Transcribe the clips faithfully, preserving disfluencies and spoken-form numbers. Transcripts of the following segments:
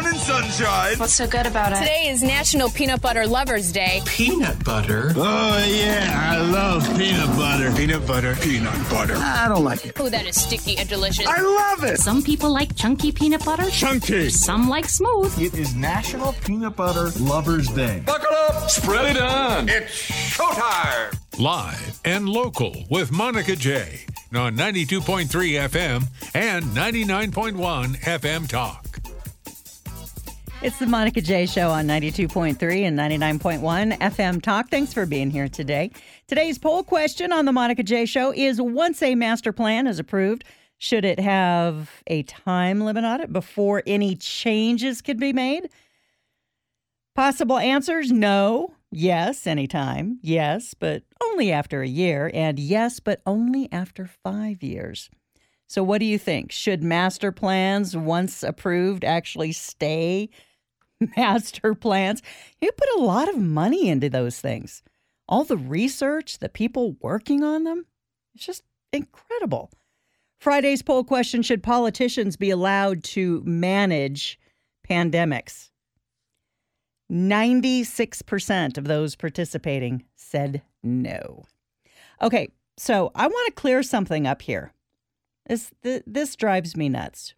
morning sunshine. What's so good about it? Today is National Peanut Butter Lovers Day. Peanut butter? Oh, yeah, I love peanut butter. Peanut butter, peanut butter. I don't like it. Oh, that is sticky and delicious. I love it. Some people like chunky peanut butter. Chunky. Some like smooth. It is National Peanut Butter Lovers Day. Buckle up, spread it on. It's showtime. Live and local with Monica J on ninety-two point three F M and ninety-nine point one F M Talk. It's the Monica J Show on ninety-two point three and ninety-nine point one F M Talk. Thanks for being here today. Today's poll question on the Monica J Show is, once a master plan is approved, should it have a time limit on it before any changes could be made? Possible answers: no, yes, anytime, yes, but only after a year, and yes, but only after five years. So what do you think? Should master plans, once approved, actually stay master plans? You put a lot of money into those things. All the research, the people working on them, it's just incredible. Friday's poll question: should politicians be allowed to manage pandemics? ninety-six percent of those participating said no. Okay, so I want to clear something up here. This, th- this drives me nuts.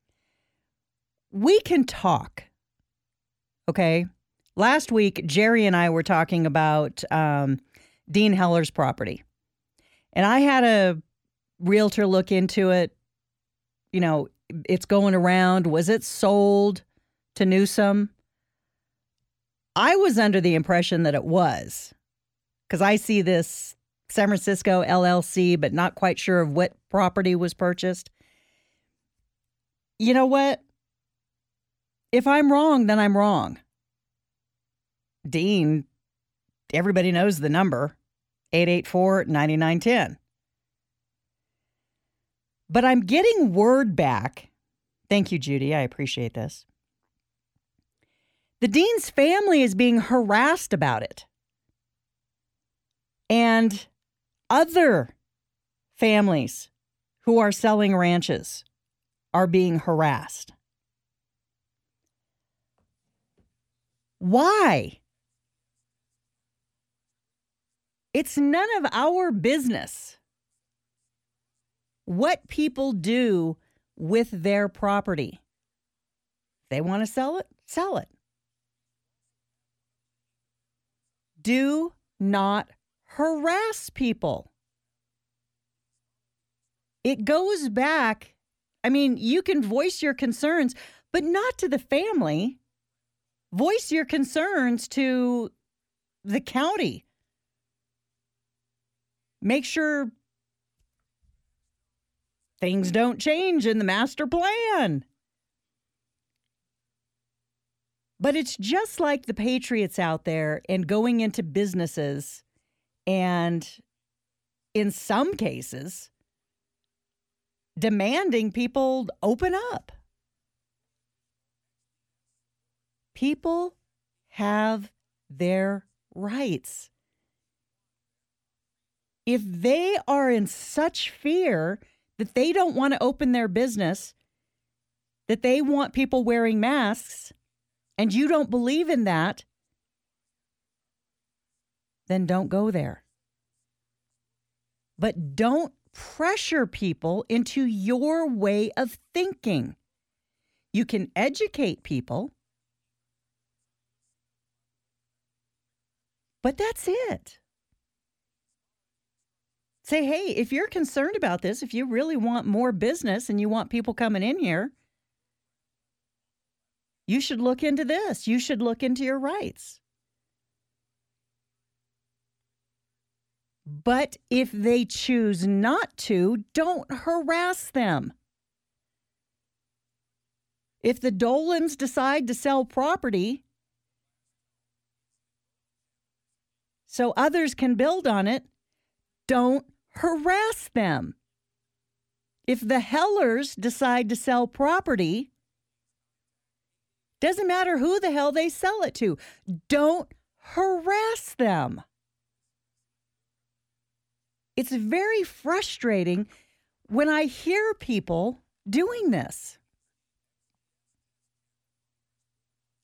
We can talk, okay? Last week, Jerry and I were talking about um, Dean Heller's property. And I had a realtor look into it. You know, it's going around. Was it sold to Newsom? I was under the impression that it was, because I see this San Francisco L L C, but not quite sure of what property was purchased. You know what? If I'm wrong, then I'm wrong. Dean, everybody knows the number, eight eight four, nine nine one zero. But I'm getting word back. Thank you, Judy. I appreciate this. The Dean's family is being harassed about it. And other families who are selling ranches are being harassed. Why? It's none of our business what people do with their property. If they want to sell it, sell it. Do not harass people. It goes back. I mean, you can voice your concerns, but not to the family. Voice your concerns to the county. Make sure things don't change in the master plan. But it's just like the patriots out there and going into businesses and, in some cases, demanding people open up. People have their rights. If they are in such fear that they don't want to open their business, that they want people wearing masks, and you don't believe in that, then don't go there. But don't pressure people into your way of thinking. You can educate people, but that's it. Say, hey, if you're concerned about this, if you really want more business and you want people coming in here, you should look into this. You should look into your rights. But if they choose not to, don't harass them. If the Dolans decide to sell property so others can build on it, don't harass them. If the Hellers decide to sell property, doesn't matter who the hell they sell it to, don't harass them. It's very frustrating when I hear people doing this.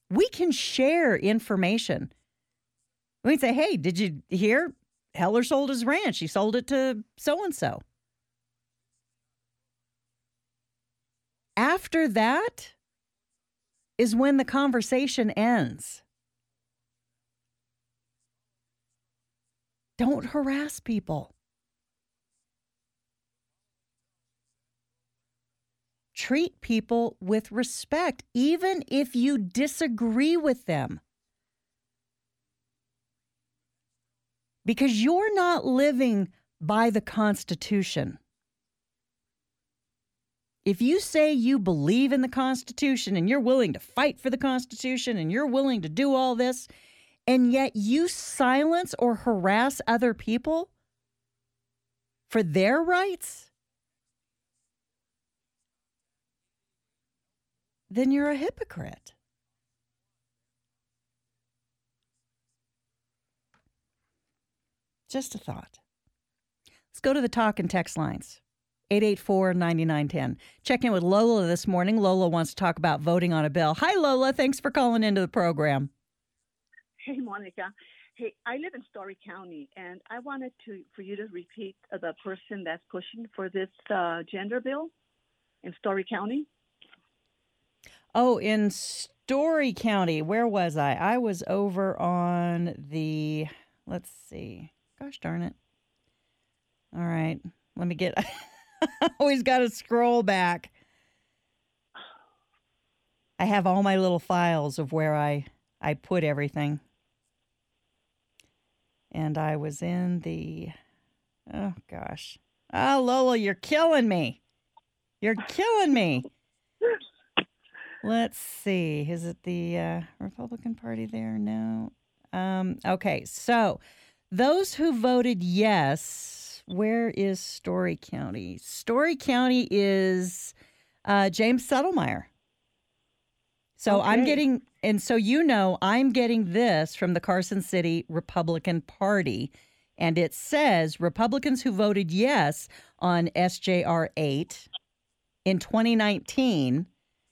We can share information. We can say, hey, did you hear? Heller sold his ranch. He sold it to so-and-so. After that is when the conversation ends. Don't harass people. Treat people with respect, even if you disagree with them. Because you're not living by the Constitution. If you say you believe in the Constitution and you're willing to fight for the Constitution and you're willing to do all this, and yet you silence or harass other people for their rights, then you're a hypocrite. Just a thought. Let's go to the talk and text lines. eight eight four, nine nine one zero. Check in with Lola this morning. Lola wants to talk about voting on a bill. Hi, Lola. Thanks for calling into the program. Hey, Monica. Hey, I live in Story County, and I wanted to for you to repeat uh, the person that's pushing for this uh, gender bill in Story County. Oh, in Story County. Where was I? I was over on the, let's see. Gosh darn it. All right. Let me get, I always got to scroll back. I have all my little files of where I, I put everything. And I was in the, oh gosh. Oh, Lola, you're killing me. You're killing me. Let's see. Is it the uh, Republican Party there? No. Um, okay. So those who voted yes, where is Story County? Story County is uh, James Settlemyre. So okay. I'm getting, and so you know, I'm getting this from the Carson City Republican Party, and it says Republicans who voted yes on S J R eight in twenty nineteen,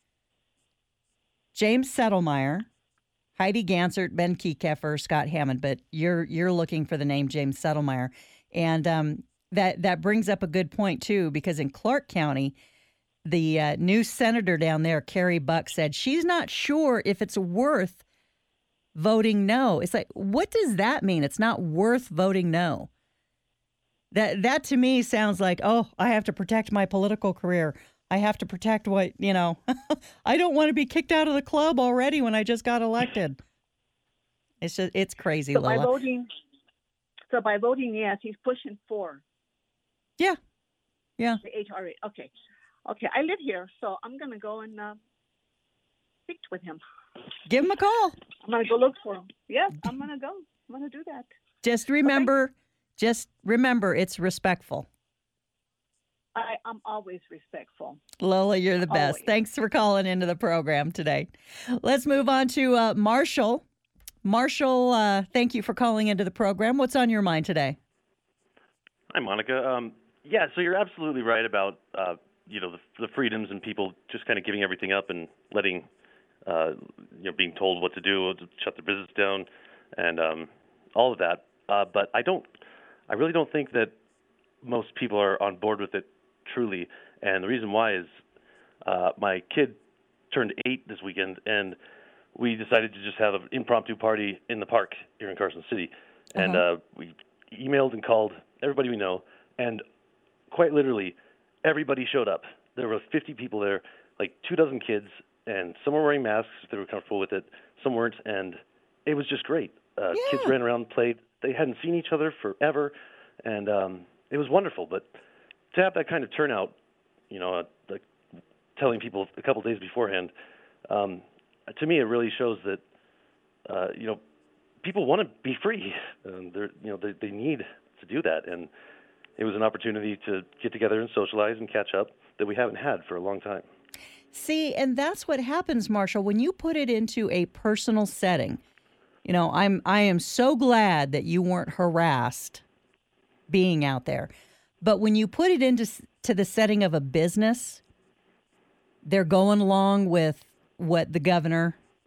James Settlemyre, Heidi Gansert, Ben Kekeffer, Scott Hammond, but you're you're looking for the name James Settlemyre, and um, that that brings up a good point too, because in Clark County, the uh, new senator down there, Carrie Buck, said she's not sure if it's worth voting no. It's like, what does that mean? It's not worth voting no. That that to me sounds like, oh, I have to protect my political career. I have to protect what, you know, I don't want to be kicked out of the club already when I just got elected. It's just, it's crazy, so Lola. By voting, so by voting yes, he's pushing for. Yeah. Yeah. The H R A. Okay. Okay. I live here, so I'm going to go and uh, speak with him. Give him a call. I'm going to go look for him. Yes, I'm going to go. I'm going to do that. Just remember, okay. just remember it's respectful. I, I'm always respectful. Lola, you're the best. Always. Thanks for calling into the program today. Let's move on to uh, Marshall. Marshall, uh, thank you for calling into the program. What's on your mind today? Hi, Monica. Um, yeah, so you're absolutely right about, uh, you know, the, the freedoms and people just kind of giving everything up and letting, uh, you know, being told what to do, to shut their business down, and um, all of that. Uh, but I don't, I really don't think that most people are on board with it truly. And the reason why is uh, my kid turned eight this weekend, and we decided to just have an impromptu party in the park here in Carson City. Uh-huh. And uh, we emailed and called everybody we know, and quite literally, everybody showed up. There were fifty people there, like two dozen kids, and some were wearing masks if they were comfortable with it, some weren't, and it was just great. Uh, yeah. Kids ran around and played. They hadn't seen each other forever, and um, it was wonderful. But to have that kind of turnout, you know, uh, like telling people a couple days beforehand, um, to me it really shows that, uh, you know, people want to be free. Um, they're, you know, they, they need to do that, and it was an opportunity to get together and socialize and catch up that we haven't had for a long time. See, and that's what happens, Marshall, when you put it into a personal setting. You know, I'm I am so glad that you weren't harassed being out there. But when you put it into to the setting of a business, they're going along with what the governor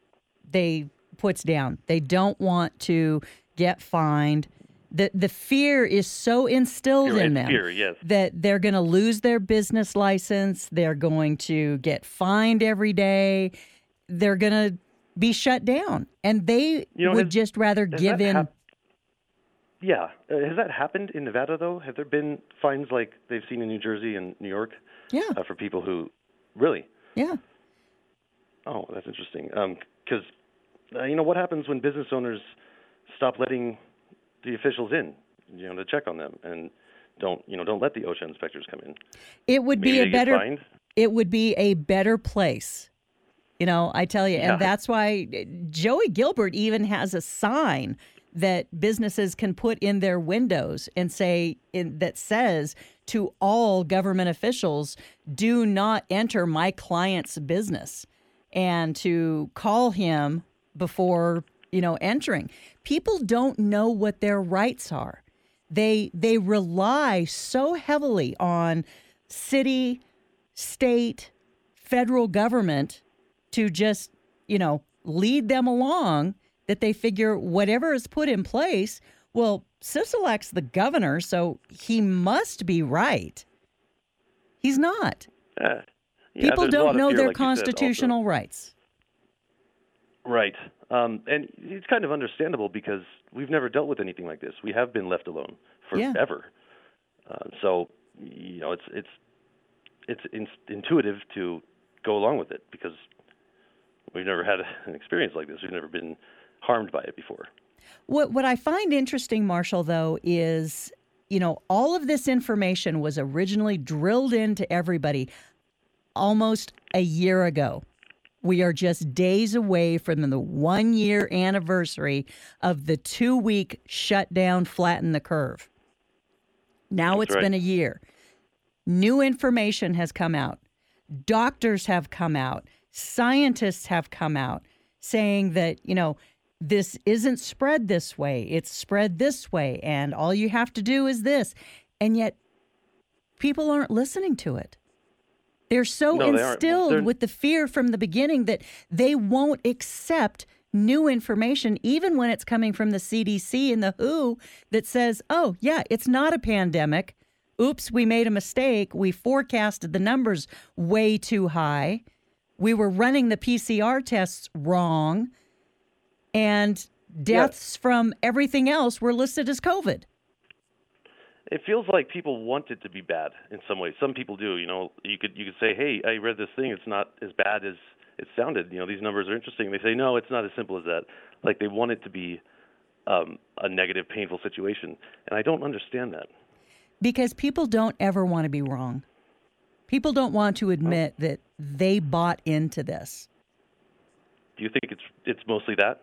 they puts down. They don't want to get fined. The the fear is so instilled Fear in and them fear, yes. that they're going to lose their business license. They're going to get fined every day. They're going to be shut down. And they You know, would has- just rather has give that in. hap- Yeah. Uh, has that happened in Nevada, though? Have there been fines like they've seen in New Jersey and New York Yeah, uh, for people who really? yeah. Oh, that's interesting. Because, uh, you know, what happens when business owners stop letting the officials in, you know, to check on them and don't, you know, don't let the OSHA inspectors come in? It would Maybe be they a get better fined? it would be a better place. You know, I tell you, Yeah. and that's why Joey Gilbert even has a sign that businesses can put in their windows and say in, that says to all government officials, do not enter my client's business, and to call him before, you know, entering. People don't know what their rights are. They they rely so heavily on city, state, federal government to just, you know, lead them along, that they figure whatever is put in place, well, Sisolak's the governor, so he must be right. He's not. Uh, yeah, People there's a lot don't of know fear, their like you said, also. constitutional rights. Right. Um, and it's kind of understandable because we've never dealt with anything like this. We have been left alone Yeah. forever. Uh, so, you know, it's it's it's in, intuitive to go along with it because we've never had an experience like this. We've never been harmed by it before. What what I find interesting, Marshall, though, is, you know, all of this information was originally drilled into everybody almost a year ago. We are just days away from the one-year anniversary of the two-week shutdown, flatten the curve. Now That's it's right. been a year. New information has come out. Doctors have come out. Scientists have come out saying that, you know, this isn't spread this way. It's spread this way. And all you have to do is this. And yet people aren't listening to it. They're so No, they aren't. instilled They're- with the fear from the beginning that they won't accept new information, even when it's coming from the C D C and the W H O that says, oh, yeah, it's not a pandemic. Oops, we made a mistake. We forecasted the numbers way too high. We were running the P C R tests wrong. And deaths yeah. from everything else were listed as COVID. It feels like people want it to be bad in some ways. Some people do. You know, you could you could say, "Hey, I read this thing. It's not as bad as it sounded. You know, these numbers are interesting." They say, "No, it's not as simple as that." Like they want it to be um, a negative, painful situation, and I don't understand that. Because people don't ever want to be wrong. People don't want to admit oh. that they bought into this. Do you think it's it's mostly that?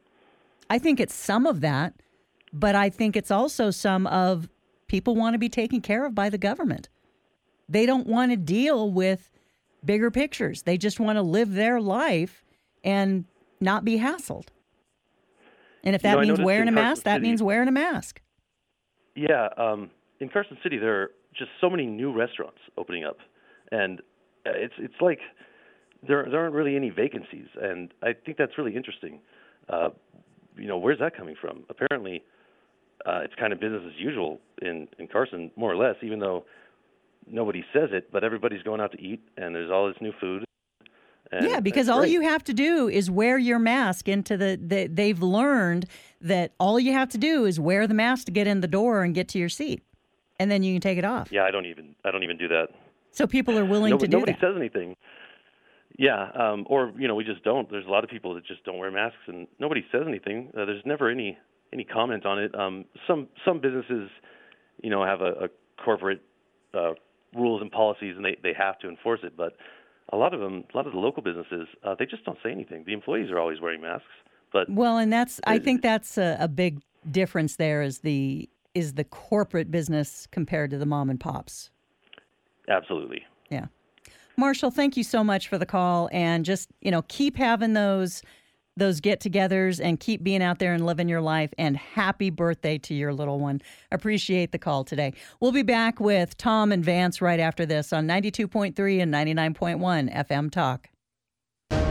I think it's some of that, but I think it's also some of people want to be taken care of by the government. They don't want to deal with bigger pictures. They just want to live their life and not be hassled. And if that you know, means wearing a mask, that City, means wearing a mask. Yeah. Um, in Carson City, there are just so many new restaurants opening up. And it's it's like there, there aren't really any vacancies. And I think that's really interesting. Uh, you know, where's that coming from? Apparently, uh, it's kind of business as usual in, in Carson, more or less, even though nobody says it, but everybody's going out to eat, and there's all this new food. And yeah, because all you have to do is wear your mask into the, the, they've learned that all you have to do is wear the mask to get in the door and get to your seat, and then you can take it off. Yeah, I don't even, I don't even do that. So people are willing nobody, to do nobody that. Nobody says anything. Yeah, um, or, you know, we just don't. There's a lot of people that just don't wear masks, and nobody says anything. Uh, there's never any, any comment on it. Um, some some businesses, you know, have a, a corporate uh, rules and policies, and they, they have to enforce it. But a lot of them, a lot of the local businesses, uh, they just don't say anything. The employees are always wearing masks. But well, and that's I think that's a, a big difference there is the is the corporate business compared to the mom and pops. Absolutely. Yeah. Marshall, thank you so much for the call, and just, you know, keep having those those get-togethers and keep being out there and living your life, and happy birthday to your little one. Appreciate the call today. We'll be back with Tom and Vance right after this on ninety-two point three and ninety-nine point one F M Talk.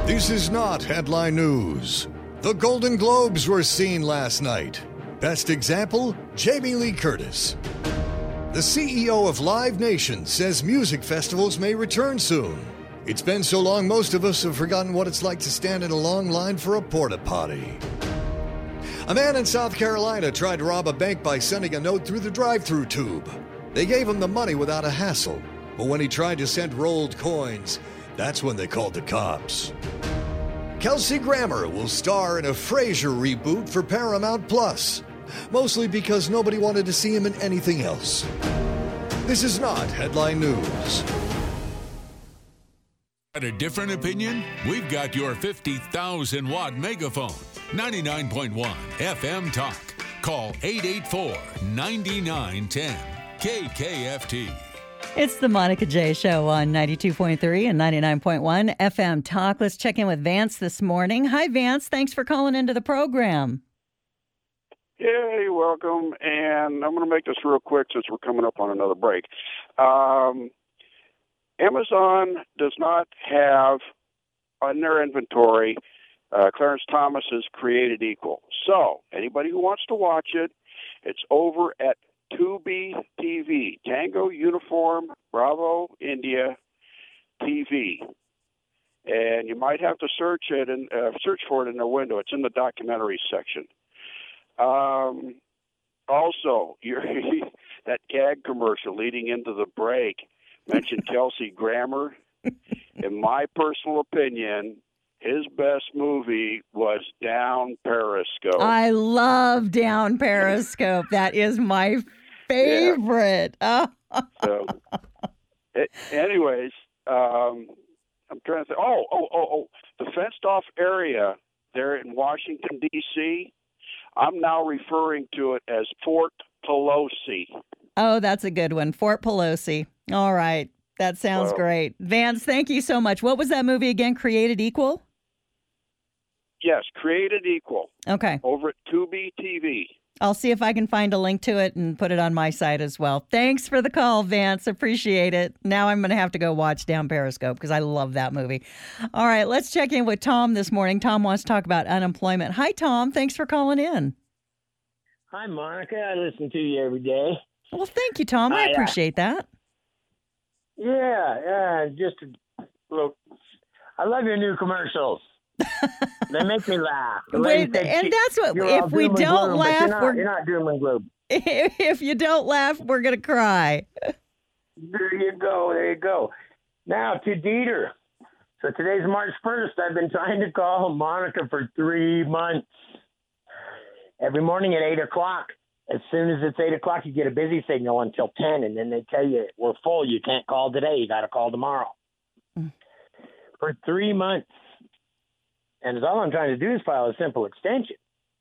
This is not headline news. The Golden Globes were seen last night. Best example, Jamie Lee Curtis. The C E O of Live Nation says music festivals may return soon. It's been so long, most of us have forgotten what it's like to stand in a long line for a porta potty. A man in South Carolina tried to rob a bank by sending a note through the drive-through tube. They gave him the money without a hassle, but when he tried to send rolled coins, that's when they called the cops. Kelsey Grammer will star in a Frasier reboot for Paramount Plus, mostly because nobody wanted to see him in anything else. This is not headline news. Got a different opinion? We've got your fifty thousand watt megaphone. ninety-nine point one F M Talk. Call eight eight four, nine nine one zero. K K F T. It's the Monica J Show on ninety-two point three and ninety-nine point one F M Talk. Let's check in with Vance this morning. Hi, Vance. Thanks for calling into the program. Yeah, you're welcome. And I'm going to make this real quick since we're coming up on another break. Um, Amazon does not have on their inventory uh, Clarence Thomas's Created Equal. So anybody who wants to watch it, it's over at Tubi T V, Tango Uniform Bravo India T V, and you might have to search it and uh, search for it in the window. It's in the documentary section. Um, also, you're, that gag commercial leading into the break mentioned Kelsey Grammer. In my personal opinion, his best movie was Down Periscope. I love Down Periscope. That is my favorite. Yeah. Oh. So, it, anyways, um, I'm trying to think. Oh, oh, oh, oh. The fenced-off area there in Washington, D C, I'm now referring to it as Fort Pelosi. Oh, that's a good one. Fort Pelosi. All right. That sounds well, great. Vance, thank you so much. What was that movie again? Created Equal? Yes, Created Equal. Okay. Over at Tubi T V. I'll see if I can find a link to it and put it on my site as well. Thanks for the call, Vance. Appreciate it. Now I'm going to have to go watch Down Periscope because I love that movie. All right, let's check in with Tom this morning. Tom wants to talk about unemployment. Hi, Tom. Thanks for calling in. Hi, Monica. I listen to you every day. Well, thank you, Tom. I, I appreciate uh, that. Yeah, yeah. Just a little. I love your new commercials. They make me laugh. Wait, and that's what, if we don't gloom, laugh, you're not, we're you're not doom and gloom. If you don't laugh, we're going to cry. There you go. There you go. Now to Dieter. So today's March first. I've been trying to call Monica for three months. Every morning at eight o'clock. As soon as it's eight o'clock, you get a busy signal until ten, and then they tell you, we're full. You can't call today. You got to call tomorrow. Mm. For three months. And all I'm trying to do is file a simple extension.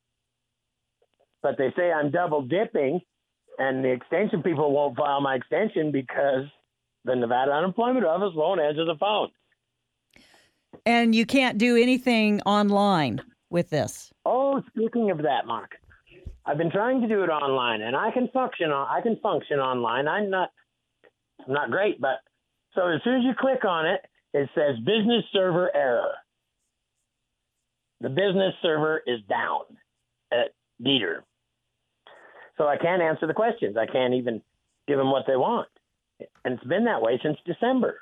But they say I'm double dipping, and the extension people won't file my extension because the Nevada Unemployment Office won't answer the phone. And you can't do anything online with this. Oh, speaking of that, Monica, I've been trying to do it online, and I can function on. I can function online. I'm not, I'm not great, but so as soon as you click on it, it says business server error. The business server is down at Dieter. So I can't answer the questions. I can't even give them what they want. And it's been that way since December.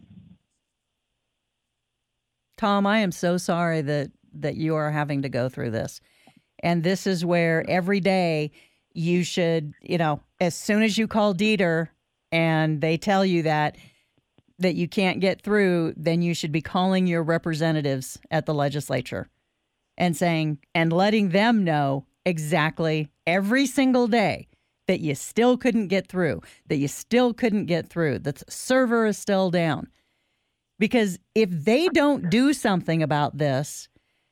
Tom, I am so sorry that, that you are having to go through this. And this is where every day you should, you know, as soon as you call Dieter and they tell you that, that you can't get through, then you should be calling your representatives at the legislature and saying, and letting them know exactly every single day that you still couldn't get through, that you still couldn't get through, that the server is still down. Because if they don't do something about this,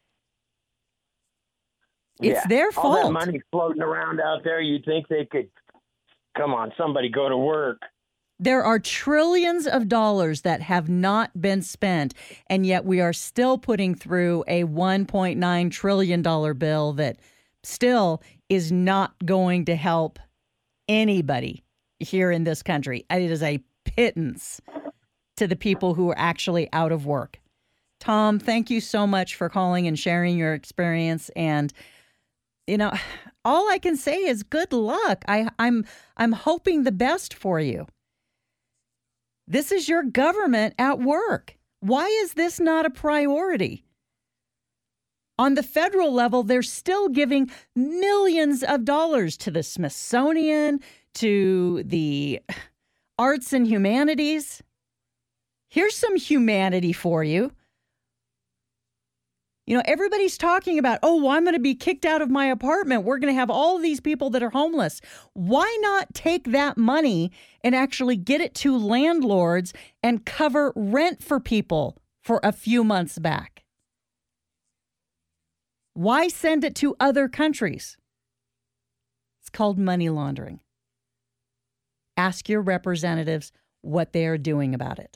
it's yeah. their fault. All that money floating around out there, you'd think they could, come on, somebody go to work. There are trillions of dollars that have not been spent, and yet we are still putting through a one point nine trillion dollars bill that still is not going to help anybody here in this country. It is a pittance to the people who are actually out of work. Tom, thank you so much for calling and sharing your experience. And, you know, all I can say is good luck. I, I'm I'm hoping the best for you. This is your government at work. Why is this not a priority? On the federal level, they're still giving millions of dollars to the Smithsonian, to the arts and humanities. Here's some humanity for you. You know, everybody's talking about, oh, well, I'm going to be kicked out of my apartment. We're going to have all of these people that are homeless. Why not take that money and actually get it to landlords and cover rent for people for a few months back? Why send it to other countries? It's called money laundering. Ask your representatives what they are doing about it.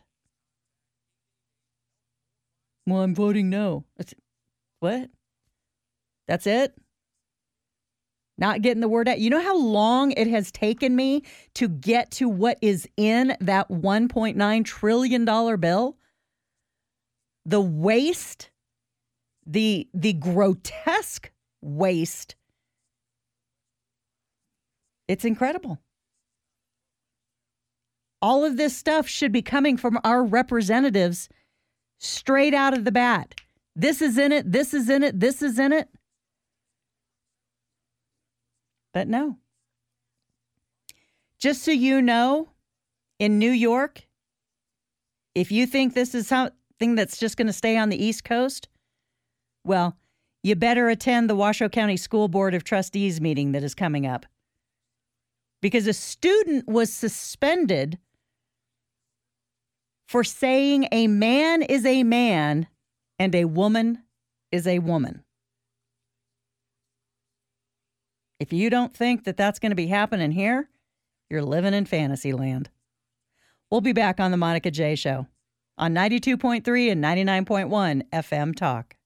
Well, I'm voting no. It's, what? That's it? Not getting the word out. You know how long it has taken me to get to what is in that one point nine trillion dollars bill? The waste, the, the grotesque waste. It's incredible. All of this stuff should be coming from our representatives straight out of the bat. This is in it, this is in it, this is in it. But no. Just so you know, in New York, if you think this is something that's just going to stay on the East Coast, well, you better attend the Washoe County School Board of Trustees meeting that is coming up. Because a student was suspended for saying a man is a man and a woman is a woman. If you don't think that that's going to be happening here, you're living in fantasy land. We'll be back on the Monica J Show on ninety-two point three and ninety-nine point one F M Talk.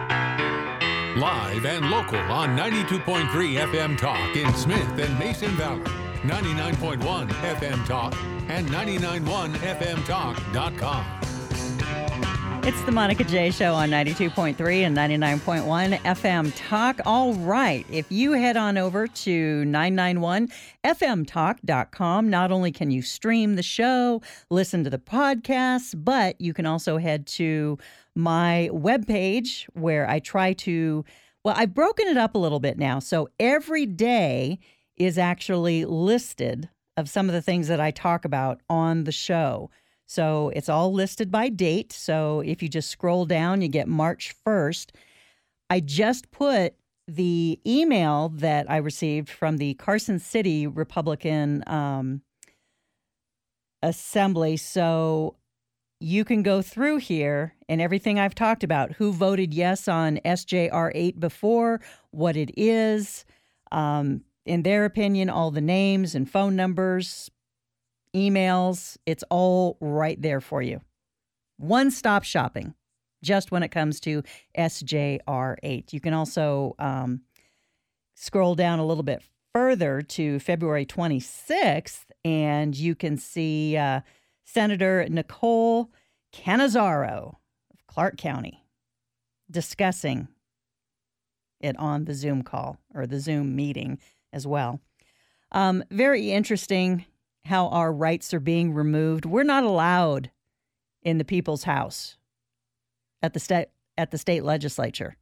Live and local on ninety-two point three F M Talk in Smith and Mason Valley, ninety-nine point one F M Talk, and ninety-nine point one F M talk dot com. It's the Monica J Show on ninety-two point three and ninety-nine point one F M Talk. All right. If you head on over to nine nine one F M talk dot com, not only can you stream the show, listen to the podcasts, but you can also head to my webpage where I try to, well, I've broken it up a little bit now. So every day is actually listed of some of the things that I talk about on the show. So it's all listed by date. So if you just scroll down, you get March first. I just put the email that I received from the Carson City Republican um, Assembly. So you can go through here and everything I've talked about, who voted yes on S J R eight before, what it is, um, in their opinion, all the names and phone numbers, emails, it's all right there for you. One-stop shopping, just when it comes to S J R eight. You can also um, scroll down a little bit further to February twenty-sixth, and you can see uh, Senator Nicole Cannizzaro of Clark County discussing it on the Zoom call or the Zoom meeting as well. Um, very interesting how our rights are being removed. We're not allowed in the people's house at the state at the state legislature.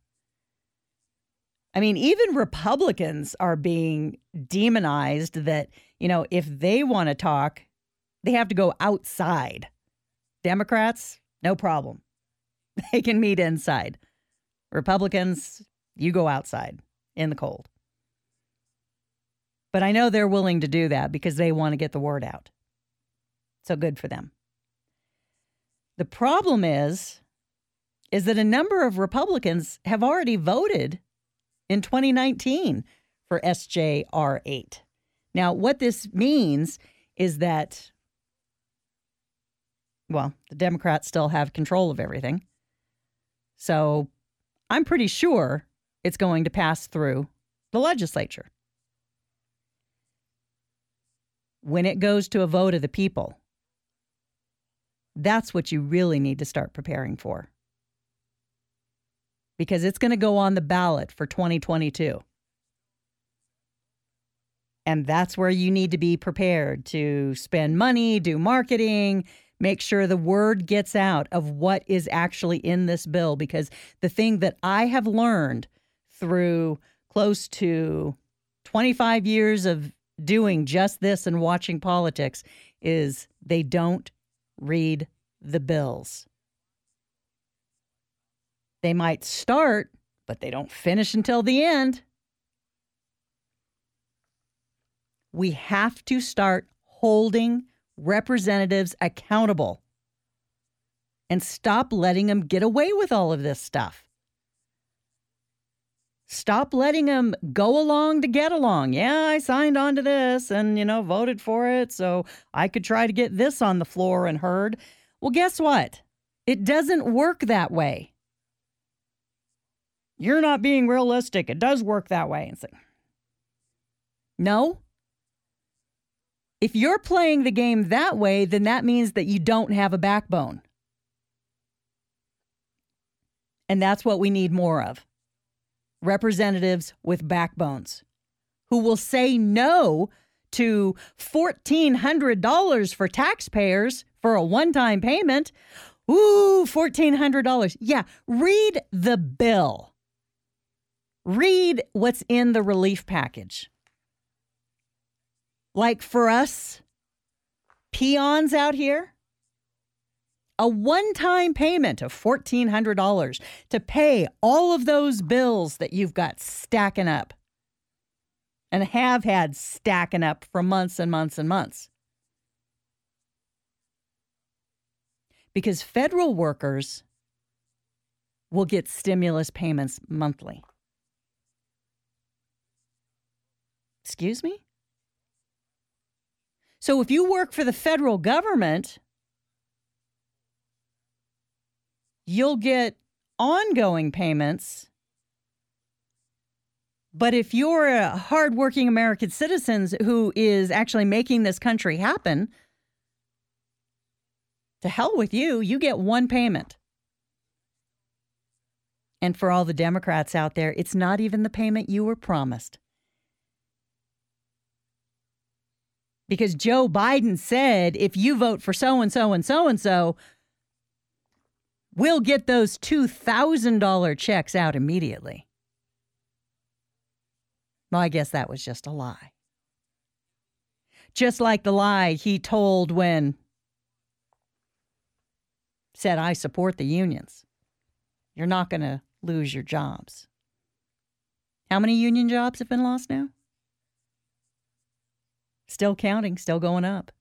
I mean, even Republicans are being demonized that, you know, if they want to talk, they have to go outside. Democrats, no problem. They can meet inside. Republicans, you go outside in the cold. But I know they're willing to do that because they want to get the word out. So good for them. The problem is, is that a number of Republicans have already voted in twenty nineteen for S J R eight. Now, what this means is that, well, the Democrats still have control of everything. So I'm pretty sure it's going to pass through the legislature. When it goes to a vote of the people, that's what you really need to start preparing for. because it's going to go on the ballot for twenty twenty-two. And that's where you need to be prepared to spend money, do marketing, make sure the word gets out of what is actually in this bill. Because the thing that I have learned through close to twenty-five years of doing just this and watching politics is they don't read the bills. They might start, but they don't finish until the end. We have to start holding representatives accountable and stop letting them get away with all of this stuff. Stop letting them go along to get along. Yeah, I signed on to this and, you know, voted for it so I could try to get this on the floor and heard. Well, guess what? It doesn't work that way. You're not being realistic. It does work that way. It's like, no. If you're playing the game that way, then that means that you don't have a backbone. And that's what we need more of. Representatives with backbones who will say no to fourteen hundred dollars for taxpayers for a one-time payment. Ooh, fourteen hundred dollars. Yeah, read the bill. Read what's in the relief package. Like for us peons out here, a one-time payment of fourteen hundred dollars to pay all of those bills that you've got stacking up and have had stacking up for months and months and months. Because federal workers will get stimulus payments monthly. Excuse me? So if you work for the federal government, you'll get ongoing payments. But if you're a hardworking American citizen who is actually making this country happen, to hell with you, you get one payment. And for all the Democrats out there, it's not even the payment you were promised. Because Joe Biden said, if you vote for so-and-so and so-and-so, we'll get those two thousand dollars checks out immediately. Well, I guess that was just a lie. Just like the lie he told when said, I support the unions. You're not going to lose your jobs. How many union jobs have been lost now? Still counting, still going up.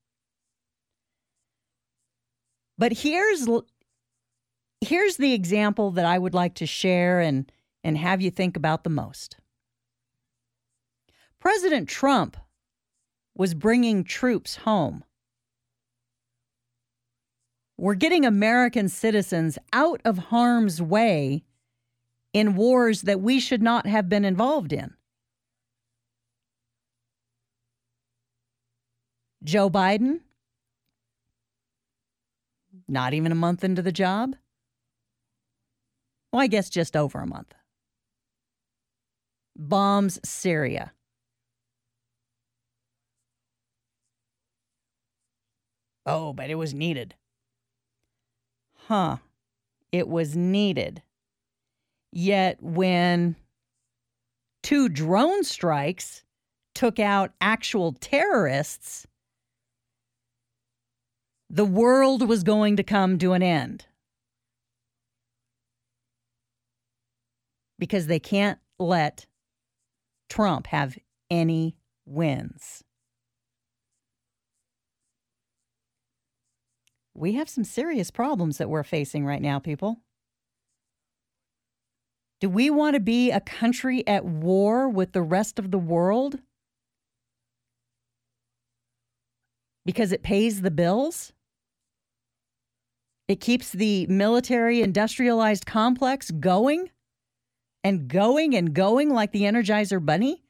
But here's here's the example that I would like to share and, and have you think about the most. President Trump was bringing troops home. We're getting American citizens out of harm's way in wars that we should not have been involved in. Joe Biden, not even a month into the job. Well, I guess just over a month. Bombs Syria. Oh, but it was needed. Huh. It was needed. Yet when two drone strikes took out actual terrorists, the world was going to come to an end. Because they can't let Trump have any wins. We have some serious problems that we're facing right now, people. Do we want to be a country at war with the rest of the world? Because it pays the bills? It keeps the military industrialized complex going and going and going like the Energizer Bunny?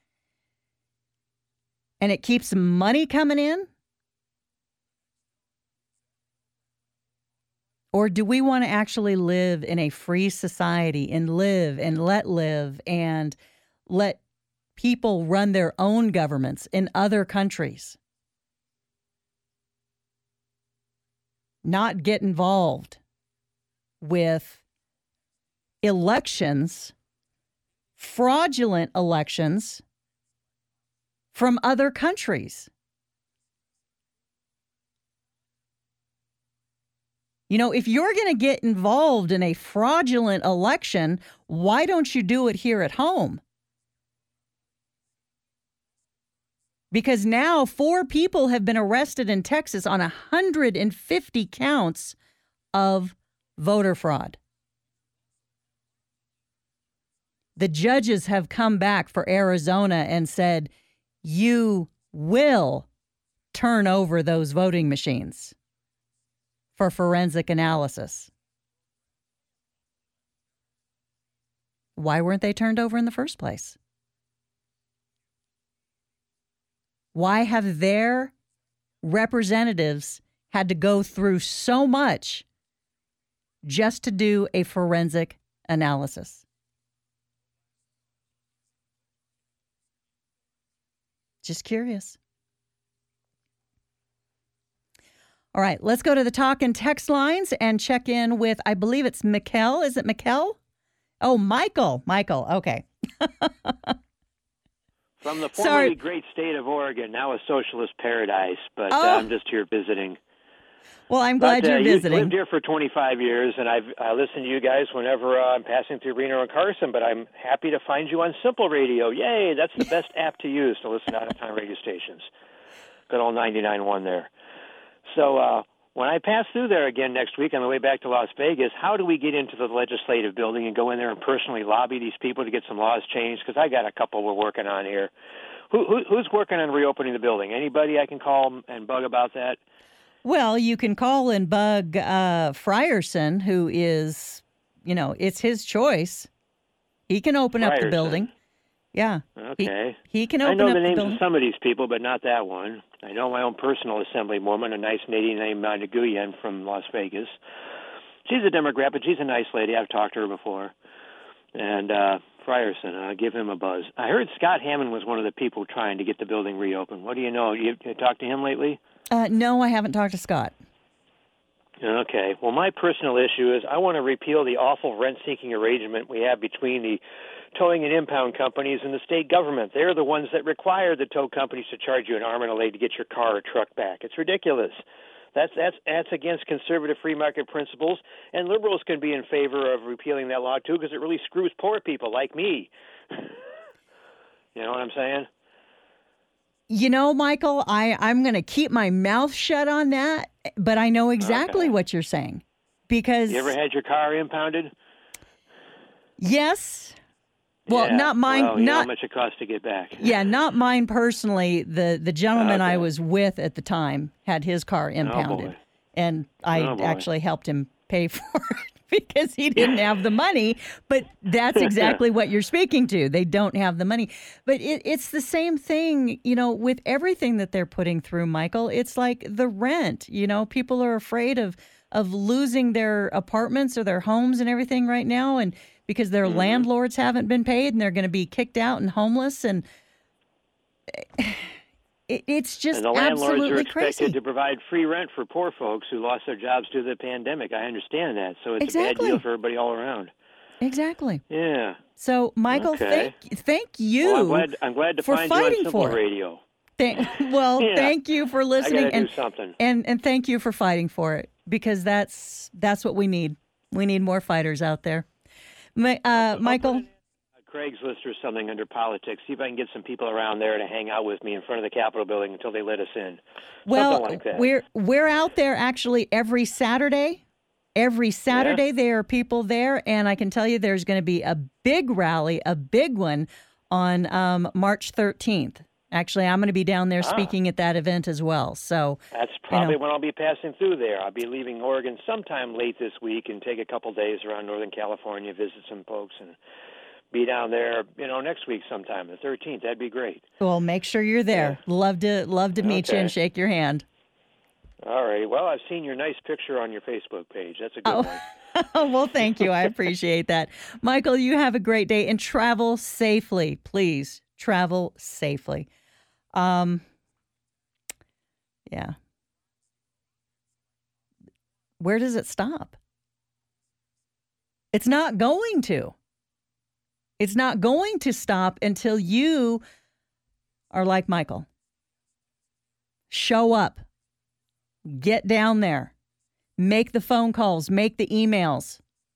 And it keeps money coming in? Or do we want to actually live in a free society and live and let live and let people run their own governments in other countries? Not get involved with elections, fraudulent elections from other countries. You know, if you're going to get involved in a fraudulent election, why don't you do it here at home? Because now four people have been arrested in Texas on one hundred fifty counts of voter fraud. The judges have come back for Arizona and said, you will turn over those voting machines for forensic analysis. Why weren't they turned over in the first place? Why have their representatives had to go through so much just to do a forensic analysis? Just curious. All right, let's go to the talk and text lines and check in with, I believe it's Mikkel. Is it Mikkel? Oh, Michael. Michael, okay. From the formerly Sorry. great state of Oregon, now a socialist paradise, but Oh. uh, I'm just here visiting. Well, I'm glad but, uh, you're you've visiting. lived here for twenty-five years, and I've I listen to you guys whenever uh, I'm passing through Reno and Carson, but I'm happy to find you on Simple Radio. Yay, that's the best app to use to listen to out-of-town radio stations. Good old ninety-nine point one there. So uh, when I pass through there again next week on the way back to Las Vegas, how do we get into the legislative building and go in there and personally lobby these people to get some laws changed? Because I got a couple we're working on here. Who, who, who's working on reopening the building? Anybody I can call and bug about that? Well, you can call and bug uh, Frierson, who is, you know, it's his choice. He can open up the Frierson. building. Yeah. Okay. He, he can I open know up the the names building. of some of these people, but not that one. I know my own personal assemblywoman, a nice lady named uh, Nguyen from Las Vegas. She's a Democrat, but she's a nice lady. I've talked to her before. And uh, Frierson, uh, give him a buzz. I heard Scott Hammond was one of the people trying to get the building reopened. What do you know? You, you talked to him lately? Uh, no, I haven't talked to Scott. Okay. Well, my personal issue is I want to repeal the awful rent-seeking arrangement we have between the towing and impound companies and the state government. They're the ones that require the tow companies to charge you an arm and a leg to get your car or truck back. It's ridiculous. That's that's that's against conservative free market principles, and liberals can be in favor of repealing that law too because it really screws poor people like me. You know what I'm saying? You know, Michael, I, I'm going to keep my mouth shut on that, but I know exactly Okay. what you're saying. Because, You ever had your car impounded? yes, well, Yeah. not mine, Well, you know how not, much it costs to get back. yeah, not mine personally. The, the gentleman I Okay. was with at the time had his car impounded, boy. and I Oh, boy. actually helped him pay for it because he didn't have the money. But that's exactly what you're speaking to. They don't have the money. But it, it's the same thing, you know, with everything that they're putting through, Michael. It's like the rent. You know, people are afraid of of losing their apartments or their homes and everything right now, and because their Mm-hmm. landlords haven't been paid and they're going to be kicked out and homeless, and it, it's just And the landlords are absolutely expected crazy. to provide free rent for poor folks who lost their jobs due to the pandemic. I understand that. So it's a bad Exactly. deal for everybody all around. Exactly. Yeah. So, Michael, Okay. thank thank you. Well, I'm glad, I'm glad to for find you on fighting Simple for it. Radio. Thank, well, Yeah. thank you for I listening, gotta and do something. and and thank you for fighting for it, because that's that's what we need. We need more fighters out there. Ma- Uh, Michael, Craigslist or something under politics. See if I can get some people around there to hang out with me in front of the Capitol building until they let us in. well, something like that. we're we're out there actually every Saturday. Every Saturday there are people there, and I can tell you there's going to be a big rally, a big one on um, March thirteenth. Actually, I'm going to be down there Ah. speaking at that event as well. So That's probably you know, when I'll be passing through there. I'll be leaving Oregon sometime late this week and take a couple days around Northern California, visit some folks, and be down there, you know, next week sometime, the thirteenth. That'd be great. well, make sure you're there. Love to love to meet you Okay. and shake your hand. All right. Well, I've seen your nice picture on your Facebook page. That's a good oh. one. Well, thank you. I appreciate that. Michael, you have a great day and travel safely. Please travel safely. Um, yeah. Where does it stop? It's not going to. It's not going to stop until you are like Michael. Show up. Get down there. Make the phone calls. Make the emails.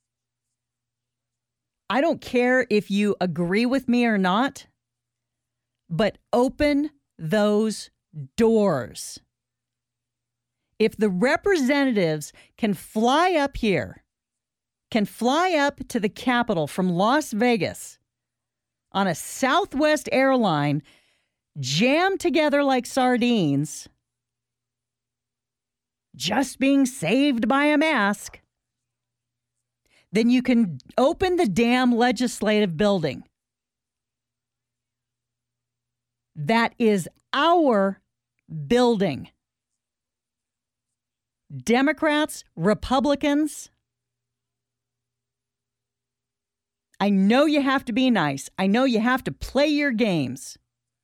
I don't care if you agree with me or not, but open those doors. If the representatives can fly up here, can fly up to the Capitol from Las Vegas on a Southwest airline, jammed together like sardines, just being saved by a mask, then you can open the damn legislative building. That is our building. Democrats, Republicans, I know you have to be nice. I know you have to play your games.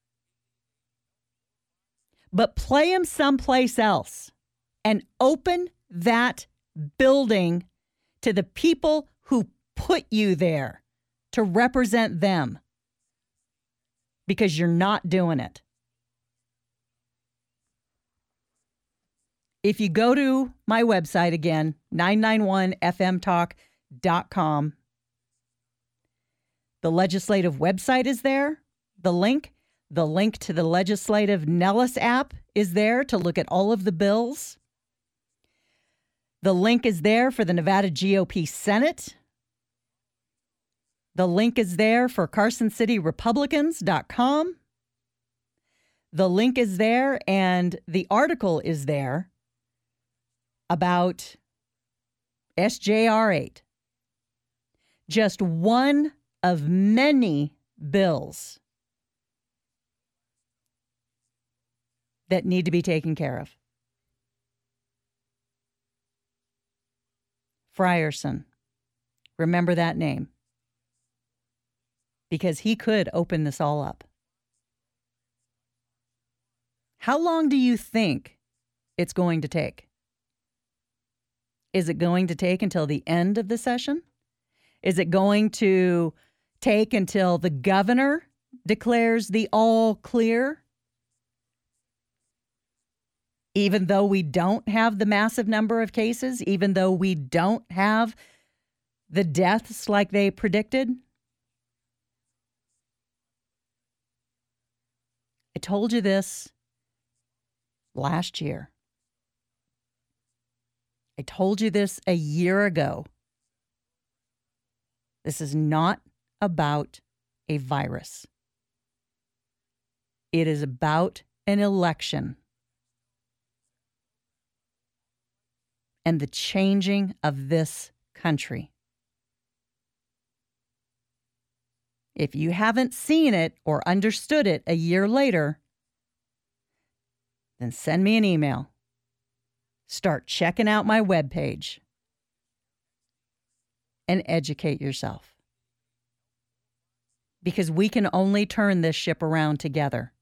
But play them someplace else and open that building to the people who put you there to represent them, because you're not doing it. If you go to my website again, nine nine one f m talk dot com, the legislative website is there, the link. The link to the legislative Nellis app is there to look at all of the bills. The link is there for the Nevada G O P Senate. The link is there for Carson City Republicans dot com. The link is there and the article is there about S J R eight. Just one of many bills that need to be taken care of. Frierson. Remember that name. Because he could open this all up. How long do you think it's going to take? Is it going to take until the end of the session? Is it going to take until the governor declares the all clear? Even though we don't have the massive number of cases, even though we don't have the deaths like they predicted? I told you this last year. I told you this a year ago. This is not about a virus. It is about an election. And the changing of this country. If you haven't seen it or understood it a year later, then send me an email. Start checking out my webpage and educate yourself. Because we can only turn this ship around together.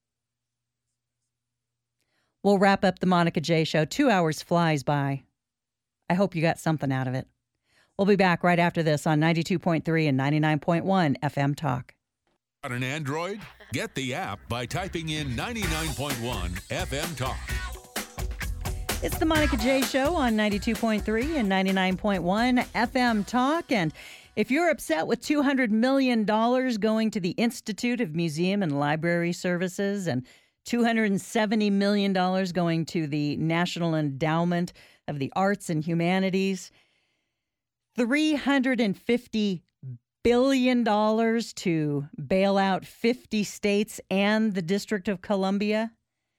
We'll wrap up the Monica J Show. Two hours flies by. I hope you got something out of it. We'll be back right after this on ninety-two point three and ninety-nine point one F M Talk. Got an Android? Get the app by typing in ninety-nine point one F M Talk. It's the Monica J Show on ninety-two point three and ninety-nine point one F M Talk. And if you're upset with two hundred million dollars going to the Institute of Museum and Library Services and two hundred seventy million dollars going to the National Endowment of the Arts and Humanities, three hundred fifty billion dollars to bail out fifty states and the District of Columbia,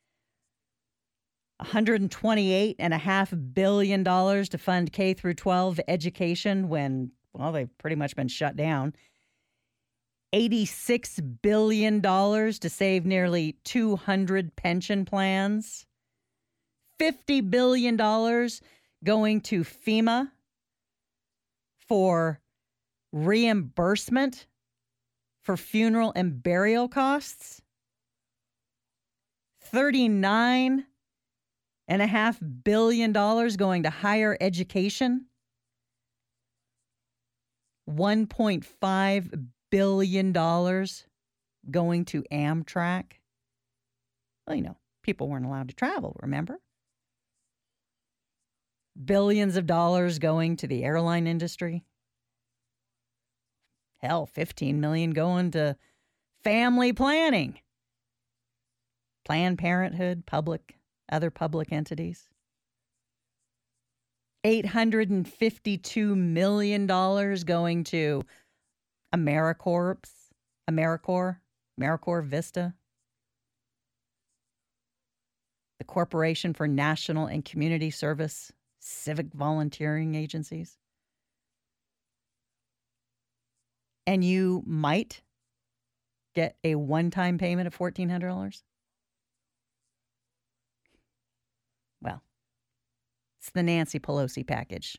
one hundred twenty-eight point five billion dollars to fund K through twelve education when, well, they've pretty much been shut down, eighty-six billion dollars to save nearly two hundred pension plans, fifty billion dollars going to FEMA for reimbursement for funeral and burial costs. thirty-nine and a half billion dollars going to higher education. one point five billion dollars going to Amtrak. Well, you know, people weren't allowed to travel, remember? Billions of dollars going to the airline industry. Hell, fifteen million dollars going to family planning. Planned Parenthood, public, other public entities. eight hundred fifty-two million dollars going to AmeriCorps, AmeriCorps, AmeriCorps Vista, the Corporation for National and Community Service, civic volunteering agencies. And you might get a one-time payment of fourteen hundred dollars. Well, it's the Nancy Pelosi package.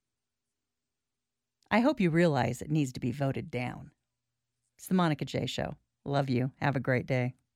I hope you realize it needs to be voted down. It's the Monica J. Show. Love you. Have a great day.